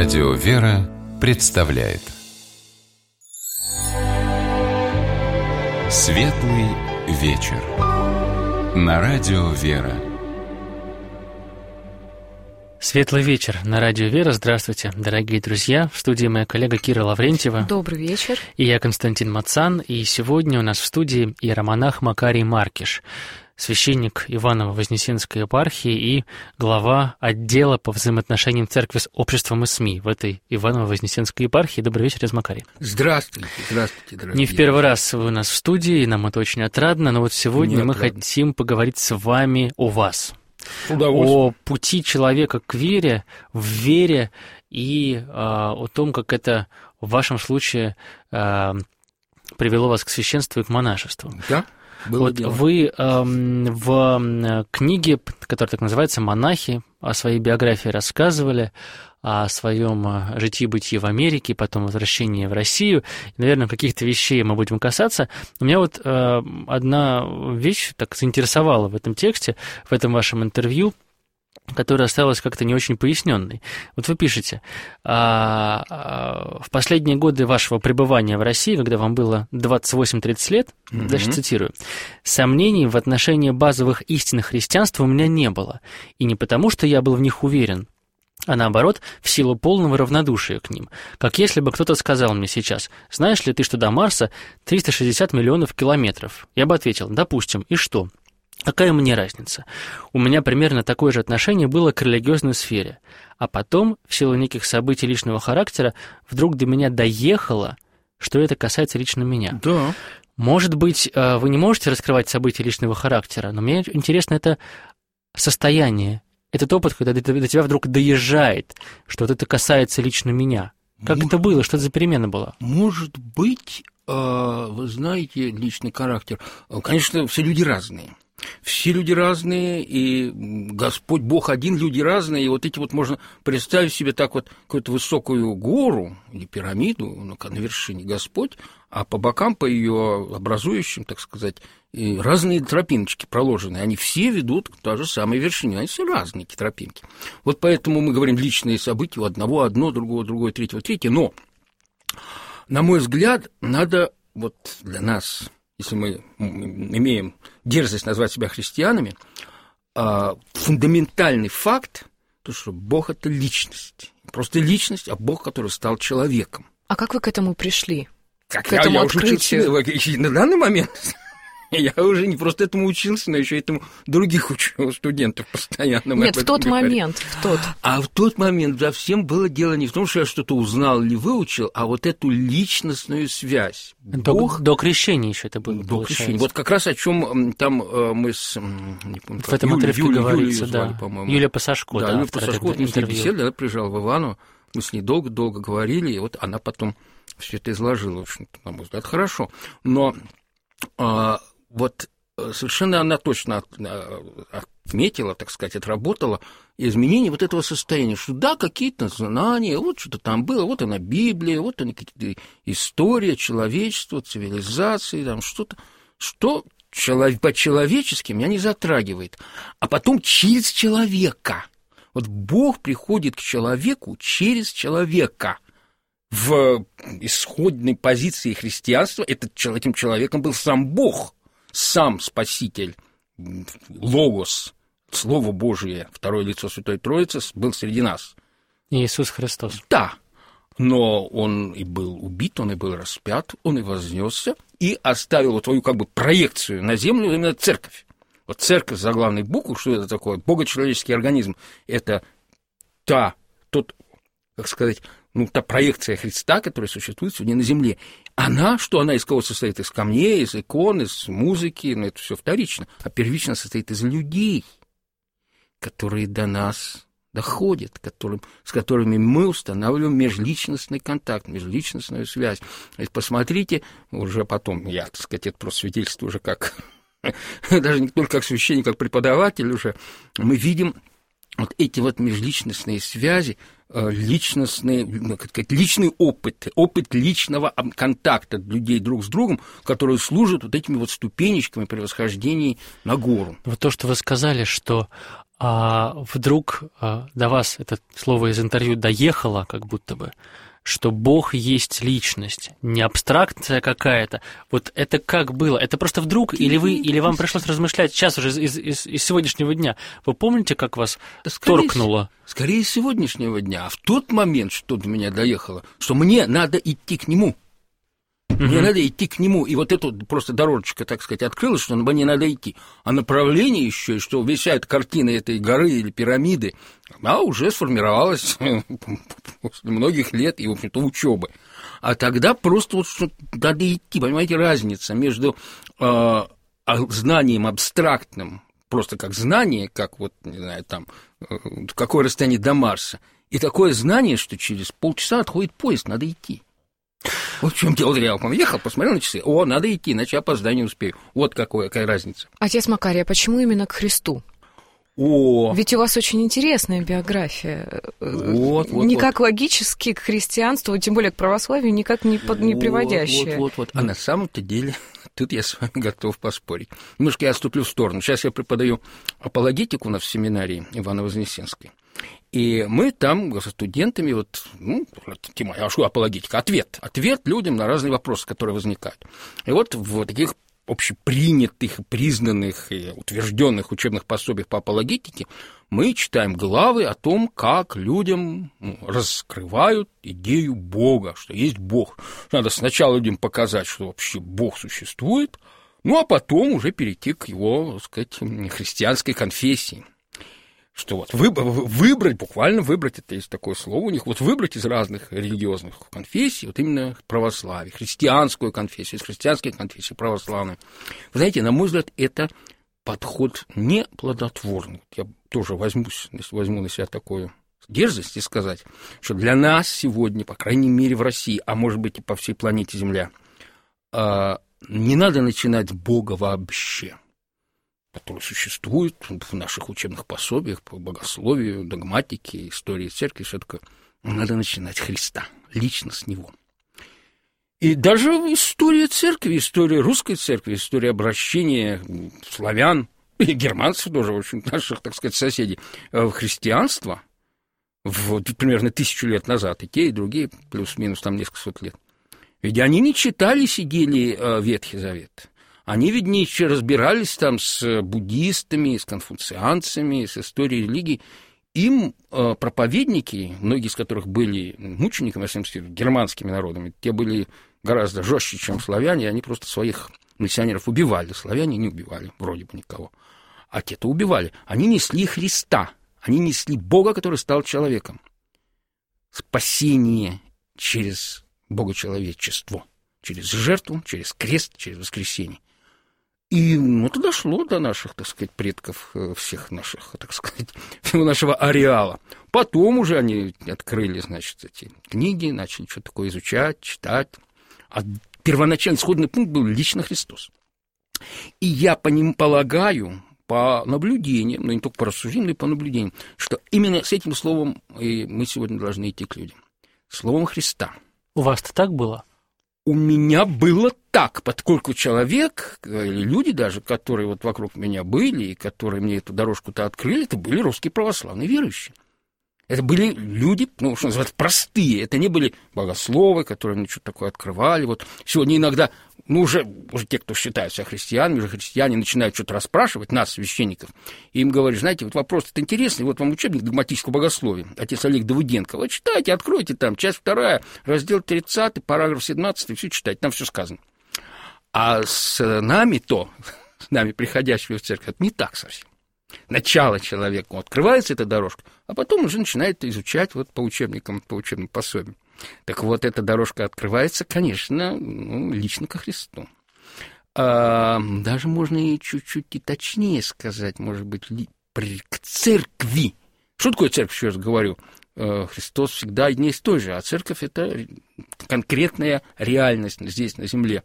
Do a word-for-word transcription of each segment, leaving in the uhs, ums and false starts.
Радио «Вера» представляет Светлый вечер на Радио «Вера». Светлый вечер на Радио «Вера». Здравствуйте, дорогие друзья. В студии моя коллега Кира Лаврентьева. Добрый вечер. И я Константин Мацан. И сегодня у нас в студии иеромонах Макарий Маркиш, священник Иваново-Вознесенской епархии и глава отдела по взаимоотношениям церкви с обществом и СМИ в этой Иваново-Вознесенской епархии. Добрый вечер, из Макарий. Здравствуйте, здравствуйте, дорогие. Не в первый раз вы у нас в студии, и нам это очень отрадно, но вот сегодня Мне мы отрадно. хотим поговорить с вами о вас. О пути человека к вере, в вере и э, о том, как это в вашем случае э, привело вас к священству и к монашеству. Да? Было Вот дело. вы э, в книге, которая так называется «Монахи», о своей биографии рассказывали, о своем житии-бытии в Америке, потом возвращении в Россию. И, наверное, каких-то вещей мы будем касаться. У меня вот э, одна вещь так заинтересовала в этом тексте, в этом вашем интервью, которая осталась как-то не очень поясненной. Вот вы пишете, а, а, в последние годы вашего пребывания в России, когда вам было двадцать восемь-тридцать лет, mm-hmm. дальше цитирую, «сомнений в отношении базовых истин христианства у меня не было, и не потому, что я был в них уверен, а наоборот, в силу полного равнодушия к ним. Как если бы кто-то сказал мне сейчас, знаешь ли ты, что до Марса триста шестьдесят миллионов километров? Я бы ответил, допустим, и что? Какая мне разница? У меня примерно такое же отношение было к религиозной сфере. А потом, в силу неких событий личного характера, вдруг до меня доехало, что это касается лично меня. Да. Может быть, вы не можете раскрывать события личного характера, но мне интересно это состояние, этот опыт, когда до тебя вдруг доезжает, что вот это касается лично меня. Как может, это было? Что это за перемена была? Может быть, вы знаете, личный характер. Конечно, все люди разные. Все люди разные, и Господь Бог один, люди разные, и вот эти вот можно представить себе так вот какую-то высокую гору или пирамиду, ну, на вершине Господь, а по бокам, по ее образующим, так сказать, разные тропиночки проложены, они все ведут к той же самой вершине, они все разные, эти тропинки. Вот поэтому мы говорим личные события, у одного одно, другого другое, третьего третье, но, на мой взгляд, надо вот для нас, если мы имеем дерзость назвать себя христианами, фундаментальный факт, то, что Бог – это личность. Просто личность, а Бог, который стал человеком. А как вы к этому пришли? Как к я, этому я открытию? Уже учился, на данный момент я уже не просто этому учился, но еще этому других учу, студентов постоянно. Нет, в тот момент, в тот. А в тот момент совсем было дело не в том, что я что-то узнал или выучил, а вот эту личностную связь. До, Бог... до крещения еще это было, До крещения. Вот как раз о чем там мы с... Не помню, в этом отрывке Юлю, говорится, Юлю да. звали, по-моему. Юлия Пасашко, да. Да, Юлия Пасашко, мы с ней беседовали, она приезжала в Иваново, мы с ней долго-долго говорили, и вот она потом все это изложила, в общем-то, на мой взгляд, хорошо. Но а, вот совершенно она точно отметила, так сказать, отработала изменение вот этого состояния, что да, какие-то знания, вот что-то там было, вот она Библия, вот они какие-то история человечества, цивилизации, там что-то, что по-человечески меня не затрагивает. А потом через человека. Вот Бог приходит к человеку через человека. В исходной позиции христианства этот, этим человеком был сам Бог, сам Спаситель, Логос, Слово Божие, второе лицо Святой Троицы, был среди нас. Иисус Христос. Да, но он и был убит, он и был распят, он и вознесся, и оставил вот твою как бы проекцию на землю именно церковь. Вот церковь за главной буквы, что это такое? Богочеловеческий организм. Это та, тот, как сказать, ну, та проекция Христа, которая существует сегодня на земле. Она, что она из кого состоит? Из камней, из икон, из музыки, ну, это все вторично. А первично состоит из людей, которые до нас доходят, которым, с которыми мы устанавливаем межличностный контакт, межличностную связь. Ведь посмотрите, уже потом, я, так сказать, это просто свидетельствую уже как, даже не только как священник, как преподаватель уже, мы видим вот эти вот межличностные связи, личностные, как сказать, личный опыт, опыт личного контакта людей друг с другом, которые служат вот этими вот ступенечками при восхождении на гору. Вот то, что вы сказали, что А вдруг а, до вас это слово из интервью доехало, как будто бы, что Бог есть личность, не абстракция какая-то. Вот это как было? Это просто вдруг, или вы, или вам пришлось размышлять сейчас уже из, из, из сегодняшнего дня? Вы помните, как вас да скорее, торкнуло? Скорее из сегодняшнего дня. А в тот момент, что до меня доехало, что мне надо идти к нему. Мне mm-hmm. надо идти к нему. И вот эта просто дорожечка, так сказать, открылась, что мне надо идти. А направление еще, что вся эта картина этой горы или пирамиды, она уже сформировалась после многих лет и, в общем-то, учебы. А тогда просто вот что надо идти. Понимаете, разница между э, знанием абстрактным, просто как знание, как вот, не знаю, там, э, какое расстояние до Марса, и такое знание, что через полчаса отходит поезд, надо идти. Вот в чем дело. Я ехал, посмотрел на часы. О, надо идти, иначе я опоздаю, не успею. Вот какая, какая разница. Отец Макарий, а почему именно к Христу? О. Ведь у вас очень интересная биография. Вот, вот, никак вот. логически к христианству, тем более к православию, никак не, под, не приводящая. Вот, вот, вот. А на самом-то деле, тут я с вами готов поспорить. Немножко я отступлю в сторону. Сейчас я преподаю апологетику у нас в семинарии Ивано-Вознесенской. И мы там с студентами, вот, ну, тема, а что апологетика? Ответ. Ответ людям на разные вопросы, которые возникают. И вот в таких общепринятых, признанных и утвержденных учебных пособиях по апологетике мы читаем главы о том, как людям ну, раскрывают идею Бога, что есть Бог. Надо сначала людям показать, что вообще Бог существует, ну, а потом уже перейти к его, так сказать, христианской конфессии. Что вот выбрать, буквально выбрать, это есть такое слово у них, вот выбрать из разных религиозных конфессий, вот именно православие, христианскую конфессию, из христианской конфессии православную. Вы знаете, на мой взгляд, это подход не плодотворный. Я тоже возьмусь, возьму на себя такую дерзость и сказать, что для нас сегодня, по крайней мере в России, а может быть и по всей планете Земля, не надо начинать с Бога вообще, который существует в наших учебных пособиях по богословию, догматике, истории церкви, все такое. Надо начинать с Христа, лично с Него. И даже история церкви, история русской церкви, история обращения славян, и германцев тоже, в общем, наших, так сказать, соседей, в христианство, в, примерно тысячу лет назад, и те, и другие, плюс-минус там несколько сот лет. Ведь они не читали, сидели Ветхий Завет. Они, ведь, не разбирались там с буддистами, с конфуцианцами, с историей религии. Им э, проповедники, многие из которых были мучениками, в смысле, германскими народами, те были гораздо жестче, чем славяне, они просто своих миссионеров убивали. Славяне не убивали, вроде бы никого. А те-то убивали. Они несли Христа, они несли Бога, который стал человеком. Спасение через богочеловечество, через жертву, через крест, через воскресение. И ну, это дошло до наших, так сказать, предков, всех наших, так сказать, всего нашего ареала. Потом уже они открыли, значит, эти книги, начали что-то такое изучать, читать. А первоначальный исходный пункт был лично Христос. И я по ним полагаю, по наблюдениям, ну не только по рассуждениям, но и по наблюдениям, что именно с этим словом и мы сегодня должны идти к людям. Словом Христа. У вас-то так было? У меня было так, поскольку человек, или люди даже, которые вот вокруг меня были, и которые мне эту дорожку-то открыли, это были русские православные верующие. Это были люди, ну, что называется, простые. Это не были богословы, которые мне что-то такое открывали. Вот сегодня иногда, ну, уже, уже те, кто считают себя христианами, уже христиане начинают что-то расспрашивать, нас, священников, и им говоришь, знаете, вот вопрос этот интересный, вот вам учебник догматического богословия, отец Олег Давыденко, вот читайте, откройте там, часть вторая, раздел тридцатый, параграф семнадцатый, все читайте, там все сказано. А с нами-то, с нами, приходящими в церковь, это не так совсем. Начало человеку открывается эта дорожка, а потом уже начинает изучать вот по учебникам, по учебным пособиям. Так вот, эта дорожка открывается, конечно, ну, лично ко Христу. А, даже можно и чуть-чуть и точнее сказать, может быть, ли, при, к церкви. Что такое церковь, еще раз говорю? Христос всегда один и тот же, а церковь – это конкретная реальность здесь, на земле.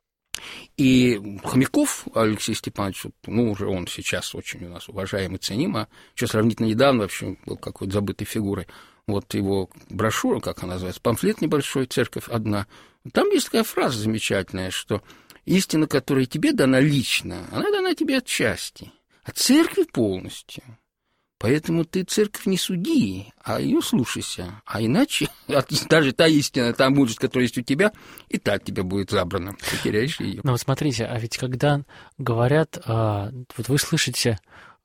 И Хомяков Алексей Степанович, ну, уже он сейчас очень у нас уважаем и ценим, а еще сравнительно недавно вообще был какой-то забытой фигурой. Вот его брошюра, как она называется, памфлет небольшой, «Церковь одна». Там есть такая фраза замечательная, что истина, которая тебе дана лично, она дана тебе отчасти, а церкви полностью Поэтому ты церковь не суди, а ее слушайся. А иначе даже та истина, та мудрость, которая есть у тебя, и та от тебя будет забрана. Ты теряешь ее. Ну вот смотрите, а ведь когда говорят, вот вы слышите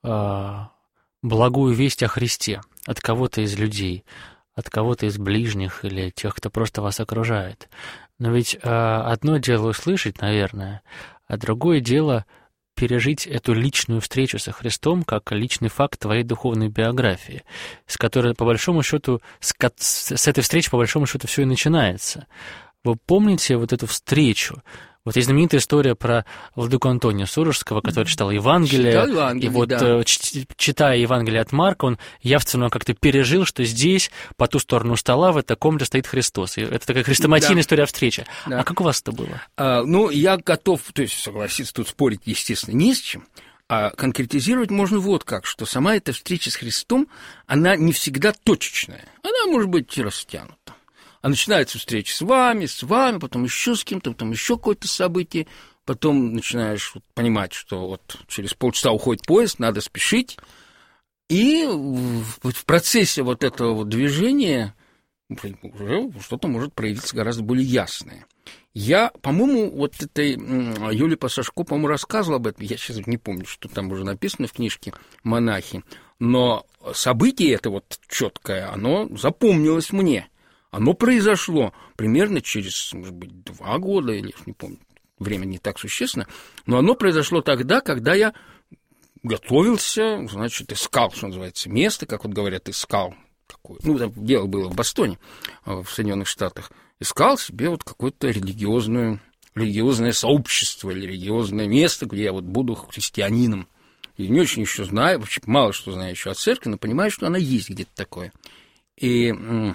благую весть о Христе от кого-то из людей, от кого-то из ближних или тех, кто просто вас окружает. Но ведь одно дело услышать, наверное, а другое дело пережить эту личную встречу со Христом как личный факт твоей духовной биографии, с которой, по большому счету, с, с этой встречи, по большому счету, все и начинается. Вы помните вот эту встречу? Вот есть знаменитая история про владыку Антония Сурожского, который читал Евангелие, читал Евангелие, и вот, да. читая Евангелие от Марка, он явственно как-то пережил, что здесь, по ту сторону стола, в этой комнате стоит Христос. И это такая хрестоматийная да. история встречи. Да. А как у вас это было? А, ну, я готов, то есть согласиться, тут спорить, естественно, не с чем. А конкретизировать можно вот как, что сама эта встреча с Христом, она не всегда точечная. Она может быть растянута. А начинается встреча с вами, с вами, потом еще с кем-то, потом еще какое-то событие, потом начинаешь понимать, что вот через полчаса уходит поезд, надо спешить, и в процессе вот этого вот движения уже что-то может проявиться гораздо более ясное. Я, по-моему, вот этой Юлии Пасашко, по-моему, рассказывал об этом, я сейчас не помню, что там уже написано в книжке «Монахи», но событие это вот чёткое, оно запомнилось мне. Оно произошло примерно через, может быть, два года, или, не помню, время не так существенно, но оно произошло тогда, когда я готовился, значит, искал, что называется, место, как вот говорят, искал, какое, ну, там дело было в Бостоне, в Соединенных Штатах, искал себе вот какое-то религиозное, религиозное сообщество или религиозное место, где я вот буду христианином. И не очень еще знаю, вообще мало что знаю еще о церкви, но понимаю, что она есть где-то такое. И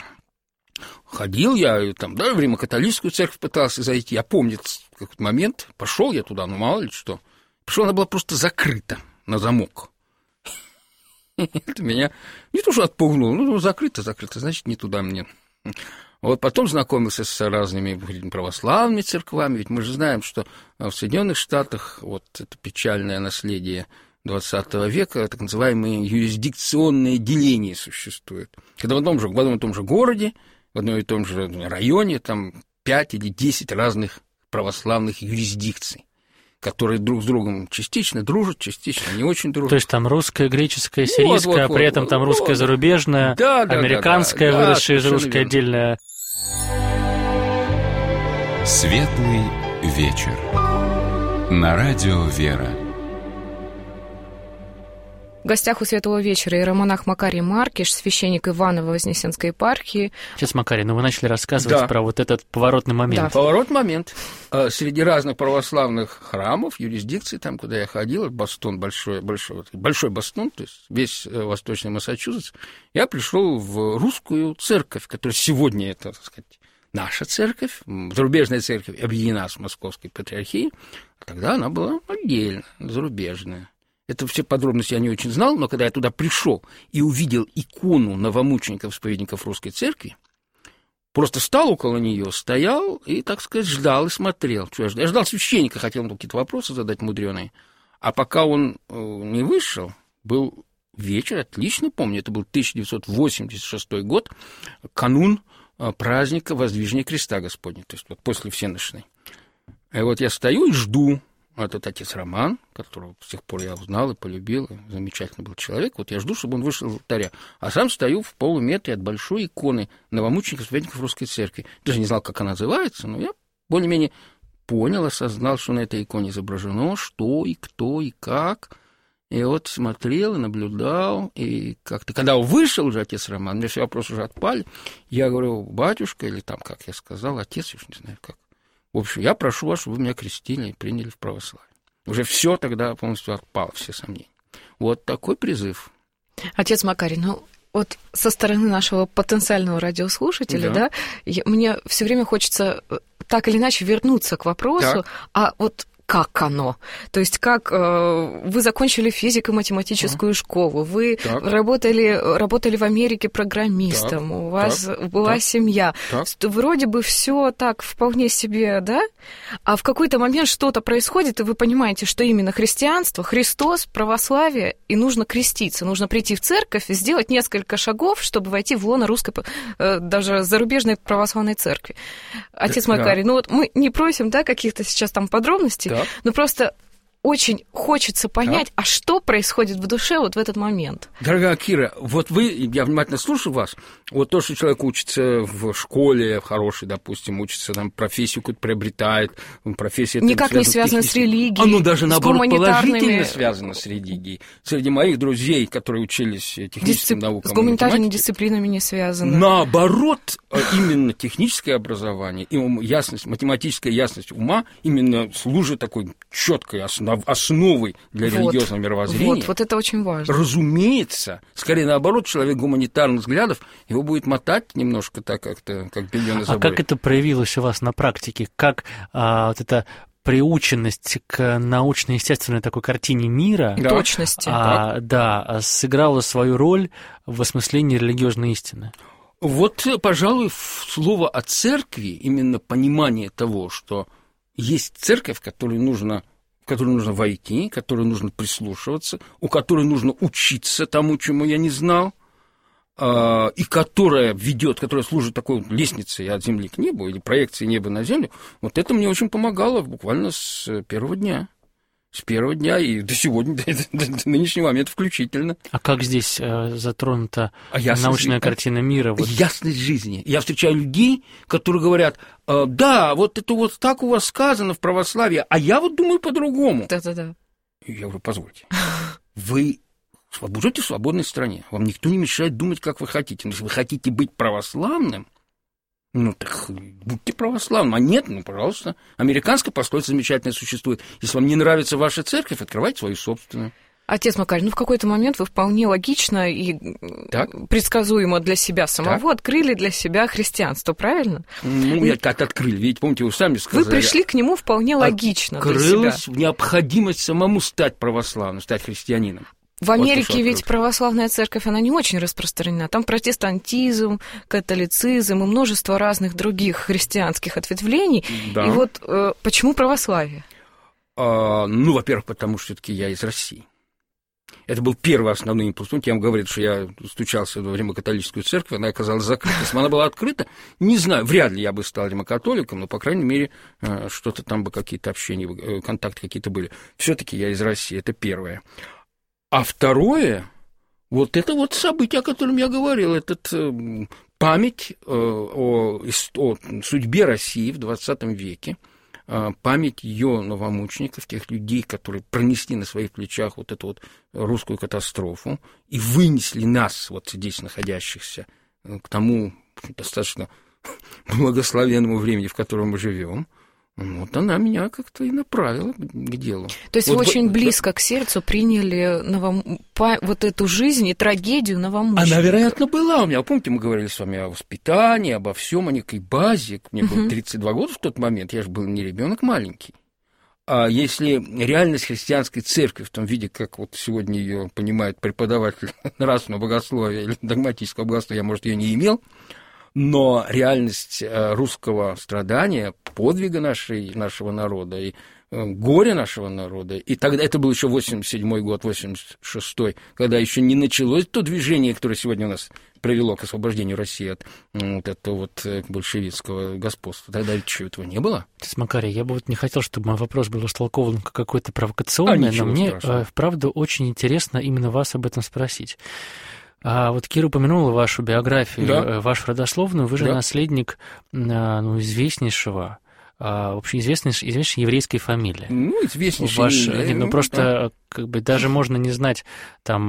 ходил я, там, да, в Римо-католическую церковь пытался зайти. Я помню какой-то момент, пошел я туда, ну, мало ли что. Пришел, она была просто закрыта на замок. Это меня не то что отпугнуло, ну, закрыто, закрыто, значит, не туда мне. Вот потом знакомился с разными православными церквами, ведь мы же знаем, что в Соединенных Штатах вот это печальное наследие двадцатого века, так называемые юрисдикционные деления существуют. Когда в одном, же, в одном и том же городе, в одном и том же районе там пять или десять разных православных юрисдикций, которые друг с другом частично дружат, частично не очень дружат. То есть там русская, греческая, сирийская, вот, вот, а при этом вот, там русская вот, зарубежная, да, да, американская, да, да, выросшая да, из русской верно. Отдельная. Светлый вечер. На радио «Вера». В гостях у Светлого вечера иеромонах Макарий Маркиш, священник Иваново-Вознесенской епархии. Сейчас, Макарий, ну вы начали рассказывать да. про вот этот поворотный момент. Да. Поворотный момент. Среди разных православных храмов, юрисдикций, там, куда я ходил, Бостон, большой, большой, большой Бостон, то есть весь восточный Массачусетс, я пришел в русскую церковь, которая сегодня, это, так сказать, наша церковь, зарубежная церковь, объединена с Московской патриархией, а тогда она была отдельно, зарубежная. Это все подробности я не очень знал, но когда я туда пришел и увидел икону новомучеников-исповедников русской церкви, просто встал около нее, стоял и, так сказать, ждал и смотрел. Что я ждал? Я ждал священника, хотел ему какие-то вопросы задать мудреные. А пока он не вышел, был вечер, отлично помню, это был тысяча девятьсот восемьдесят шестой год, канун праздника Воздвижения Креста Господня, то есть вот после всенощной. И вот я стою и жду. Этот отец Роман, которого с тех пор я узнал и полюбил, и замечательный был человек, вот я жду, чтобы он вышел из алтаря, а сам стою в полуметре от большой иконы новомучеников-исповедников русской церкви. Даже не знал, как она называется, но я более-менее понял, осознал, что на этой иконе изображено, что и кто и как. И вот смотрел и наблюдал, и как-то, когда он вышел уже, отец Роман, мне все вопросы уже отпали, я говорю, батюшка, или там, как я сказал, отец, я уж не знаю как. В общем, я прошу вас, чтобы вы меня крестили и приняли в православие. Уже все тогда полностью отпало, все сомнения. Вот такой призыв. Отец Макарий, ну вот со стороны нашего потенциального радиослушателя, да, да я, мне все время хочется так или иначе вернуться к вопросу, так. А вот как оно. То есть как э, вы закончили физико-математическую а. школу, вы работали, работали в Америке программистом, так. у вас так. была так. семья. Так. Вроде бы все так вполне себе, да? А в какой-то момент что-то происходит, и вы понимаете, что именно христианство, Христос, православие, и нужно креститься, нужно прийти в церковь и сделать несколько шагов, чтобы войти в лоно русской, э, даже зарубежной православной церкви. Отец да. Макарий, ну вот мы не просим, да, каких-то сейчас там подробностей, да. но просто очень хочется понять, да. а что происходит в душе вот в этот момент. Дорогая Кира, вот вы, я внимательно слушаю вас, вот то, что человек учится в школе, в хорошей, допустим, учится, там, профессию какую-то приобретает, профессия... Никак не связано с религией, оно даже, наоборот, положительно связано с религией. Среди моих друзей, которые учились техническим Дисцип... наукам... С гуманитарными дисциплинами не связано. Наоборот, именно техническое образование и ясность, математическая ясность ума именно служит такой четкой основой, основой для вот, религиозного мировоззрения. Вот, вот это очень важно. Разумеется, скорее наоборот, человек гуманитарных взглядов, его будет мотать немножко так, как-то, как бельё на заборе. А как это проявилось у вас на практике? Как а, вот это приученность к научно-естественной такой картине мира, да. точности, а, да, сыграла свою роль в осмыслении религиозной истины? Вот, пожалуй, слово о церкви, именно понимание того, что есть церковь, которой нужно... в которую нужно войти, к которой нужно прислушиваться, у которой нужно учиться тому, чему я не знал, и которая ведет, которая служит такой лестницей от земли к небу или проекцией неба на землю, вот это мне очень помогало буквально с первого дня. С первого дня и до сегодня, до, до, до нынешнего момента включительно. А как здесь э, затронута а научная жизни, картина мира? Вот... Ясность жизни. Я встречаю людей, которые говорят, э, да, вот это вот так у вас сказано в православии, а я вот думаю по-другому. Да-да-да. Я говорю, позвольте, вы живете в свободной стране, вам никто не мешает думать, как вы хотите. Но если вы хотите быть православным, ну, так будьте православным. А нет, ну, пожалуйста. Американская пословица замечательная существует. Если вам не нравится ваша церковь, открывайте свою собственную. Отец Макарий, ну, в какой-то момент вы вполне логично и так? предсказуемо для себя самого так? открыли для себя христианство, правильно? Ну, нет, как открыли. Видите, помните, вы сами сказали. Вы пришли к нему вполне логично для себя. Открылась необходимость самому стать православным, стать христианином. В Америке вот ведь православная церковь, она не очень распространена. Там протестантизм, католицизм и множество разных других христианских ответвлений. Да. И вот э, почему православие? А, ну, во-первых, потому что все-таки я из России. Это был первый основной импульс. Я вам говорю, что я стучался во Римо-католическую церковь, она оказалась закрыта. Если бы она была открыта, не знаю, вряд ли я бы стал римокатоликом, но, по крайней мере, что-то там бы какие-то общения, контакты какие-то были. Все-таки я из России, это первое. А второе, вот это вот событие, о котором я говорил, это э, память э, о, о судьбе России в двадцатом веке, э, память ее новомучеников, тех людей, которые пронесли на своих плечах вот эту вот русскую катастрофу и вынесли нас, вот здесь находящихся, к тому достаточно благословенному времени, в котором мы живем. Вот она меня как-то и направила к делу. То есть вот, вы очень вот, близко да. к сердцу приняли новом... вот эту жизнь и трагедию новомучеников. Она, вероятно, была у меня. Помните, мы говорили с вами о воспитании, обо всем, о некой базе. Мне было тридцать два года в тот момент, я же был не ребенок маленький. А если реальность христианской церкви в том виде, как вот сегодня ее понимает преподаватель нравственного богословия или догматического богословия, я, может, ее не имел, но реальность русского страдания, подвига нашей, нашего народа и горя нашего народа, и тогда это был еще восемьдесят седьмой год, восемьдесят шестой, когда еще не началось то движение, которое сегодня у нас привело к освобождению России от вот этого вот большевистского господства. Тогда еще этого не было. Отец Макарий, я бы вот не хотел, чтобы мой вопрос был истолкован как какой-то провокационный, а но мне, страшного. Вправду, очень интересно именно вас об этом спросить. А вот Кира упомянула вашу биографию, да. вашу родословную. Вы же да. наследник ну, известнейшего, вообще известной, известной еврейской фамилии. Ну, известнейшей. Ваш, да, ну, просто да. как бы даже можно не знать там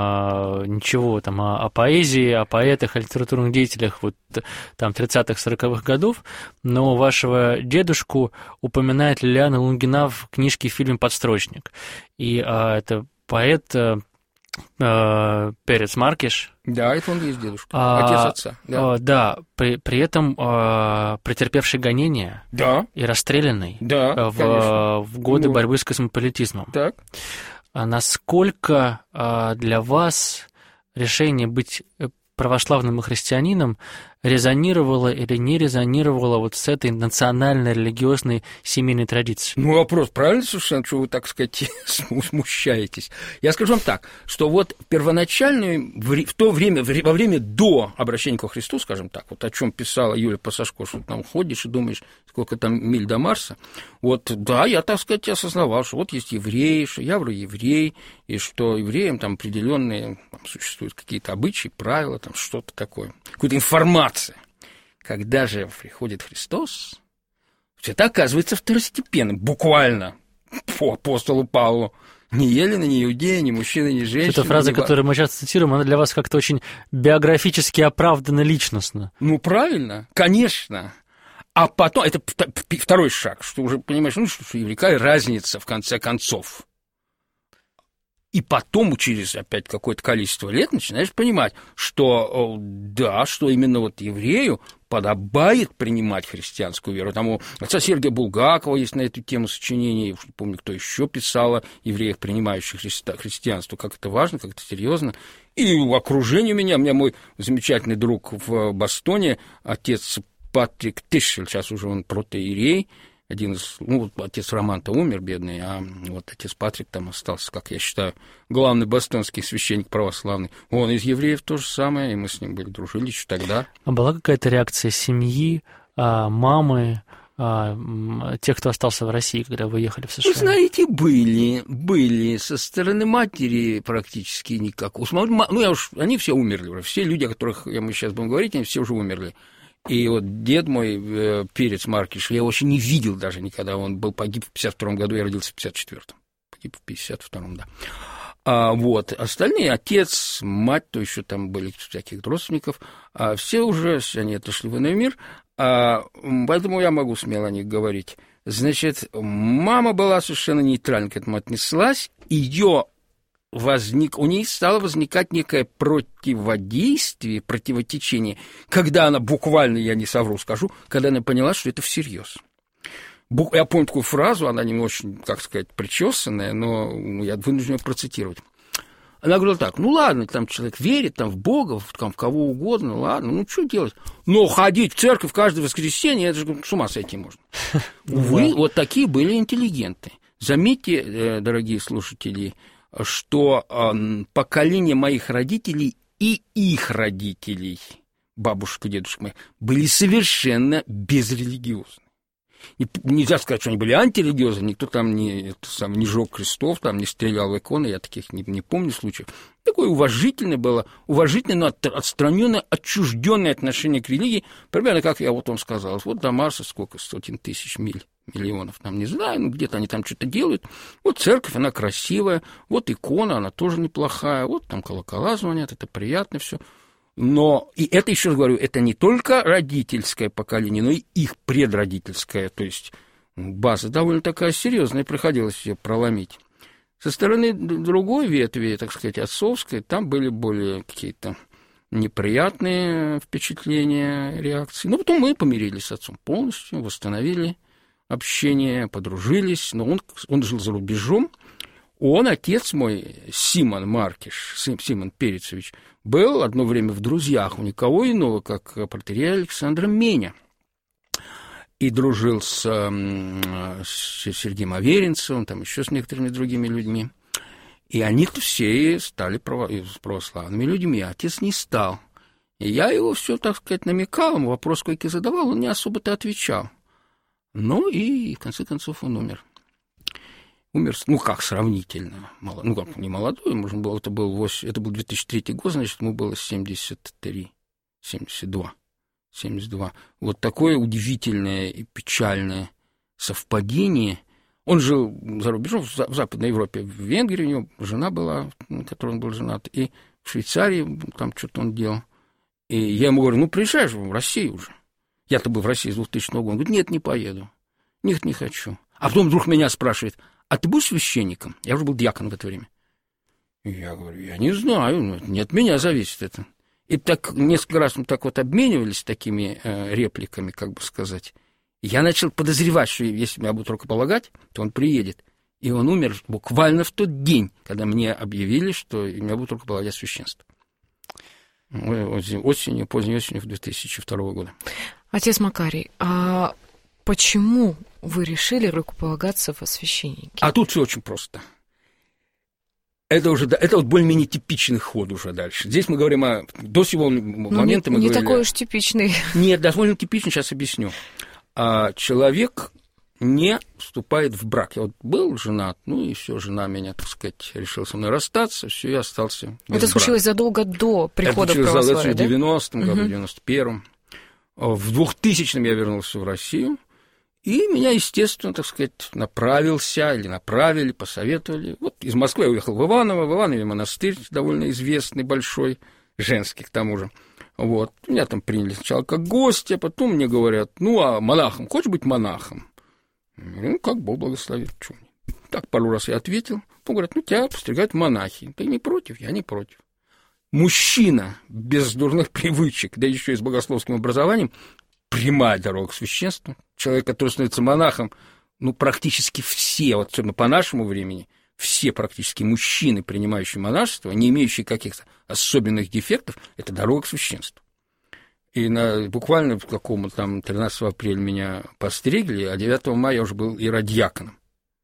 ничего там, о, о поэзии, о поэтах, о литературных деятелях вот, там тридцатых-сороковых годов, но вашего дедушку упоминает Лилиана Лунгина в книжке «Фильм «Подстрочник». И а, это поэт... э, Перец Маркиш. Да, это он есть дедушка, а, отец отца. Да, э, да при, при этом э, претерпевший гонения да. и расстрелянный да, в, в годы вот. борьбы с космополитизмом. Так. А насколько э, для вас решение быть православным и христианином резонировало или не резонировало вот с этой национальной, религиозной, семейной традицией? Ну, вопрос правильно совершенно, что вы, так сказать, смущаетесь. Я скажу вам так, что вот первоначально, в то время, во время до обращения ко Христу, скажем так, вот о чем писала Юлия Пасашко, что ты там ходишь и думаешь, сколько там миль до Марса, вот, да, я, так сказать, осознавал, что вот есть евреи, что я вроде еврей, и что евреям там определенные там, существуют какие-то обычаи, правила, там что-то такое, какая-то информация. Когда же приходит Христос, все это оказывается второстепенным, буквально, по апостолу Павлу. Ни Елена, ни Иудея, ни мужчина, ни женщина. Эта фраза, ни... которую мы сейчас цитируем, она для вас как-то очень биографически оправдана личностно. Ну, правильно, конечно. А потом, это второй шаг, что уже, понимаешь, ну, что какая разница, в конце концов. И потом, через опять какое-то количество лет, начинаешь понимать, что да, что именно вот еврею подобает принимать христианскую веру. Там у отца Сергия Булгакова есть на эту тему сочинение, я уж не помню, кто еще писал о евреях, принимающих христианство, как это важно, как это серьезно. И в окружении у меня, у меня мой замечательный друг в Бостоне, отец Патрик Тишель, сейчас уже он протоиерей, один из, ну, отец Роман-то умер, бедный, а вот отец Патрик там остался, как я считаю, главный бостонский священник православный. Он из евреев то же самое, и мы с ним были, дружили еще тогда. А была какая-то реакция семьи, мамы, тех, кто остался в России, когда вы ехали в США? Вы знаете, были, были. Со стороны матери практически никак. Ну, я уж, они все умерли уже. Все люди, о которых мы сейчас будем говорить, они все уже умерли. И вот дед мой, э, Перец Маркиш, я его вообще не видел даже никогда. Он был погиб в пятьдесят втором году, я родился в пятьдесят четвёртом. Погиб в пятьдесят втором, да. А, вот. Остальные, отец, мать, то еще там были всяких родственников, а все уже, они отошли в иной мир, а, поэтому я могу смело о них говорить. Значит, мама была совершенно нейтрально к этому отнеслась, ее возник, у нее стало возникать некое противодействие, противотечение, когда она буквально, я не совру, скажу, когда она поняла, что это всерьез. Я помню такую фразу, она не очень, как сказать, причесанная, но я вынужден ее процитировать. Она говорила так: ну ладно, там человек верит там, в Бога, в, там, в кого угодно, ладно, ну что делать? Но ходить в церковь каждое воскресенье, это же с ума сойти можно. Увы, вот такие были интеллигенты. Заметьте, дорогие слушатели, что э, поколение моих родителей и их родителей, бабушек и дедушек моих, были совершенно безрелигиозны. Нельзя сказать, что они были антирелигиозны, никто там не, это, сам, не жёг крестов, там, не стрелял в иконы, я таких не, не помню случаев. Такое уважительное было, уважительное, но отстранённое, отчуждённое отношение к религии, примерно как я вот вам сказал, вот до Марса сколько, сотен тысяч миль. Миллионов, там, не знаю, ну, где-то они там что-то делают. Вот церковь, она красивая, вот икона, она тоже неплохая, вот там колокола звонят, это приятно все. Но, и это, еще раз говорю, это не только родительское поколение, но и их предродительское, то есть база довольно такая серьезная, приходилось ее проломить. Со стороны другой ветви, так сказать, отцовской, там были более какие-то неприятные впечатления, реакции. Но потом мы помирились с отцом полностью, восстановили общение, подружились, но он, он жил за рубежом. Он, отец мой, Симон Маркиш, Симон Перецевич, был одно время в друзьях у никого иного, как протоиерей Александра Меня. И дружил с, с Сергеем Аверинцевым, там еще с некоторыми другими людьми. И они-то все стали право, православными людьми, а отец не стал. И я его все, так сказать, намекал, ему вопрос какой-то задавал, он не особо-то отвечал. Ну и, в конце концов, он умер. Умер, ну как, сравнительно, мало, ну как, не молодой, можно было, это был, восемь, это был две тысячи третий год, значит, ему было семьдесят три, семьдесят два, семьдесят два. Вот такое удивительное и печальное совпадение. Он жил за рубежом, в Западной Европе, в Венгрии, у него жена была, на которой он был женат, и в Швейцарии там что-то он делал. И я ему говорю, ну приезжай же в Россию уже. Я-то был в России с двухтысячного года. Он говорит, нет, не поеду. Нет, не хочу. А потом вдруг меня спрашивает, а ты будешь священником? Я уже был диакон в это время. Я говорю, я не знаю, не от меня зависит это. И так несколько раз мы так вот обменивались такими э, репликами, как бы сказать. Я начал подозревать, что если меня будут рукополагать, то он приедет. И он умер буквально в тот день, когда мне объявили, что меня будут рукополагать священство. Осенью, поздней осенью две тысячи второго года. Отец Макарий, а почему вы решили рукополагаться во священники? А тут все очень просто. Это уже, это вот более-менее типичный ход уже дальше. Здесь мы говорим о... До сего момента ну, мы не говорили... Не такой уж типичный. Нет, довольно типичный, сейчас объясню. А человек не вступает в брак. Я вот был женат, ну и все, жена меня, так сказать, решила со мной расстаться, все, я остался без брака. Это случилось задолго до прихода это в православие, да? Это в девяностом году, в угу. девяносто первом. В двухтысячном я вернулся в Россию, и меня, естественно, так сказать, направился или направили, посоветовали. Вот из Москвы я уехал в Иваново, в Иванове монастырь довольно известный, большой, женский к тому же. Вот. Меня там приняли сначала как гостя, потом мне говорят, ну, а монахом, хочешь быть монахом? Ну, как Бог благословит. Чё? Так пару раз я ответил. Потом говорят, ну, тебя постригают монахи. Ты не против? Я не против. Мужчина без дурных привычек, да еще и с богословским образованием, прямая дорога к священству. Человек, который становится монахом, ну, практически все, вот особенно по нашему времени, все практически мужчины, принимающие монашество, не имеющие каких-то особенных дефектов, это дорога к священству. И на, буквально в каком-то там тринадцатого апреля меня постригли, а девятого мая я уже был иродиаконом.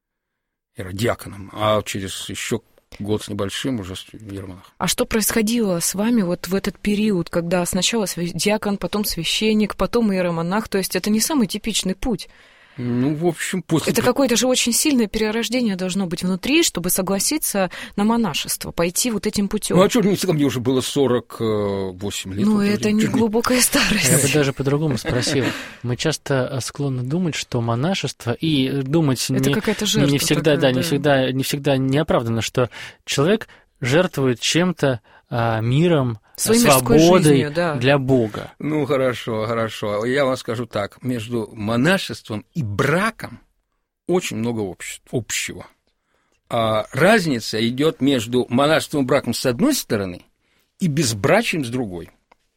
Иродиаконом. А через еще год с небольшим уже иеромонах. А что происходило с вами вот в этот период, когда сначала диакон, потом священник, потом иеромонах? То есть это не самый типичный путь. Ну, в общем, после... Это какое-то же очень сильное перерождение должно быть внутри, чтобы согласиться на монашество, пойти вот этим путем. Ну, а что, мне уже было сорок восемь лет. Ну, вот это не глубокая старость. Я бы даже по-другому спросил. Мы часто склонны думать, что монашество, и думать это не, какая-то жертва не всегда, такая, да, да. Не всегда, не всегда неоправданно, что человек жертвует чем-то, а, миром, своей свободой жизнью, да. для Бога. Ну, хорошо, хорошо. Я вам скажу так. Между монашеством и браком очень много общего. А разница идет между монашеством и браком с одной стороны и безбрачием с другой.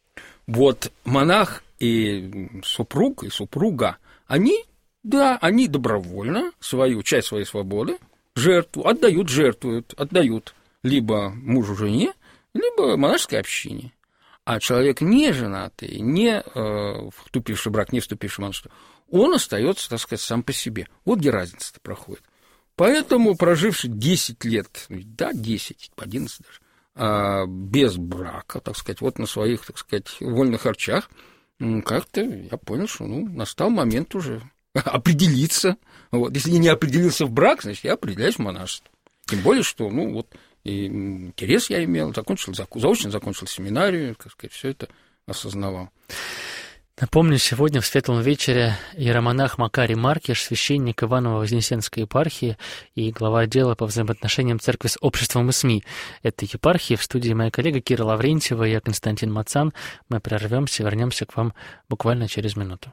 Вот монах и супруг, и супруга, они, да, они добровольно свою часть своей свободы, жертву, отдают, жертвуют, отдают либо мужу, жене, либо монашеской общине. А человек не женатый, не э, вступивший в брак, не вступивший в монашество, он остается, так сказать, сам по себе. Вот где разница-то проходит. Поэтому, проживший десять лет, да, десять, одиннадцать даже, э, без брака, так сказать, вот на своих, так сказать, вольных харчах, как-то я понял, что ну, настал момент уже определиться. Вот. Если я не определился в брак, значит, я определяюсь в монашество. Тем более, что, ну, вот, и интерес я имел, закончил, заочно закончил семинарию, так сказать, все это осознавал. Напомню, сегодня в Светлом вечере иеромонах Макарий Маркиш, священник Иваново-Вознесенской епархии и глава отдела по взаимоотношениям церкви с обществом и СМИ этой епархии. В студии моя коллега Кира Лаврентьева и я, Константин Мацан. Мы прервемся и вернемся к вам буквально через минуту.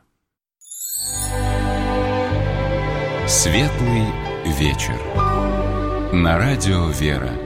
Светлый вечер. На радио «Вера».